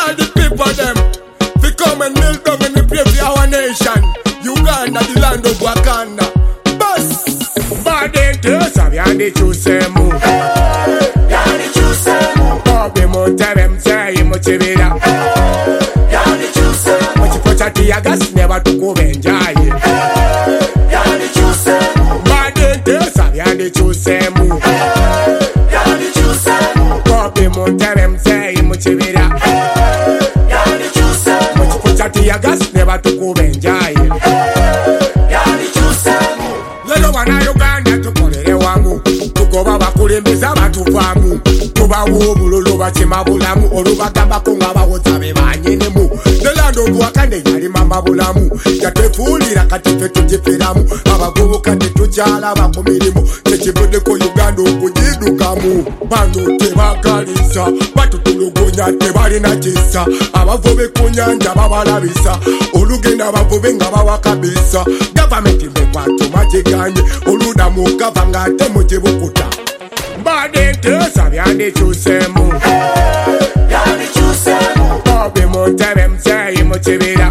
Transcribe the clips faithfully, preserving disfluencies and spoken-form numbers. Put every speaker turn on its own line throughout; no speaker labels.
all the people them fi come and kneel down and we pray for our nation. Uganda, the land of Wakanda. Bus. Badentesa byandi chusemu.
Byandi chusemu.
Bobi Muntebe mzeyi mukibira.
Byandi chusemu.
Mukifo kya tiyagas ne batukubenjaye.
Byandi chusemu.
Badentesa byandi chusemu.
Byandi chusemu.
Bobi Muntebe mzeyi mukibira.
Byandi chusemu.
Mukifo kya tiyagas ne batukubenjaye.
Byandi chusemu.
Lero wana Uganda tukolere wamu, tugoba bakulembeza batuvaamu, tubawo obululu bakima bulamu, olubagambako nga bawoza be banyinemu. The land of Wakanda yalima mabulamu, yatwefuulira kati ffe tugifiramu, abavubuka tetukyalaba ku mirimu, kyekivuddeko Uganda okugidukamu. Bano tebakaliisa, batutulugunya tebalina kisa, abavubi ku nyanja babalabisa, olugenda abavubi nga bawakabisa. Gavumenti mbekwatuma giganye, oluda mukava ng'ate mugibukuta. Badentesa byandi chusemu.
Byandi chusemu.
Bobi Muntebe mzeyi mukibira.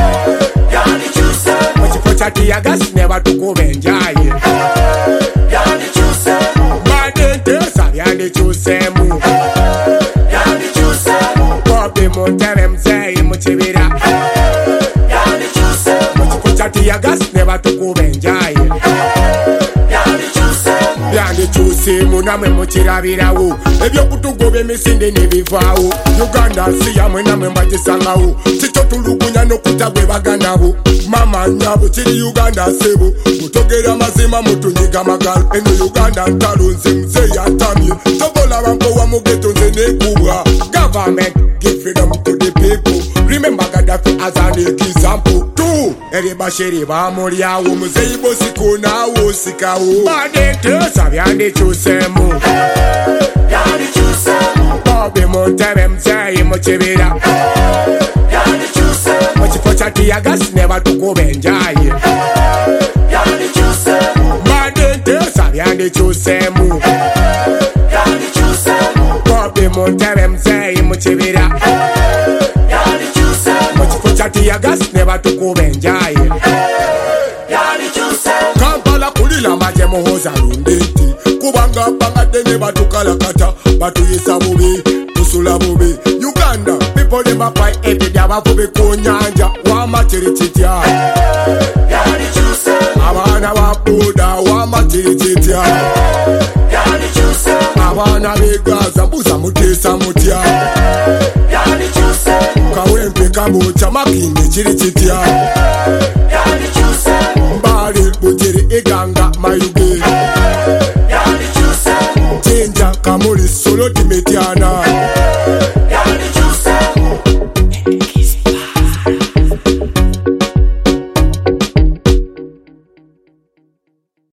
Byandi chusemu.
Mukifo kya tiyagas ne batukubenjaye.
Byandi chusemu.
Badentesa byandi chusemu.
Byandi chusemu.
Bobi Muntebe mzeyi mukibira.
Byandi chusemu.
Mukifo kya tiyagas ne batukubenjaye.
Byandi chusemu.
Byandi chusemu namwe mukirabirawo, ebyokutugoba emisinde nebivaawo. Uganda nsi yamwe namwe mbagisangawo, kikyo tulugunya n'okutta gwe bagandabo. Mama nyabo kiri Uganda nsebo, mutogera mazima mutunyiga magalo. Eno Uganda ntalo nze muzeyi antamye, tobolaba mpowa mu ghetto nze nekubwa. Government give freedom to the people, remember Gaddafi as an example. Two, eri bashiri bamulyawo, muzeyi bosiko nawo sikawo. Badentesa byandi chusemu.
Byandi chusemu.
Bobi Muntebe mzeyi mukibira.
Byandi chusemu.
Mukifo kya tiyagas ne batukubenjaye.
Byandi chusemu.
Badentesa byandi chusemu.
Byandi chusemu.
Bobi Muntebe mzeyi mukibira.
Byandi chusemu.
Mukifo kya tiyagas ne batukubenjaye.
Byandi chusemu.
Kampala kulila maje muhoza lundeti, kubanga bangadde ne batukalakata, batuyisa bubi, tusula bubi. Uganda people dem bakwai everyday abavubi ku nyanja, wama kiri kitya.
Byandi chusemu.
Abaana ba boda wama kiri kitya.
Byandi chusemu.
Abaana begaza mbuza muteesa mutya.
Byandi chusemu.
Kawempe kaboca makindi kiri kitya.
Byandi chusemu.
Mbale bujere eganga mayuge.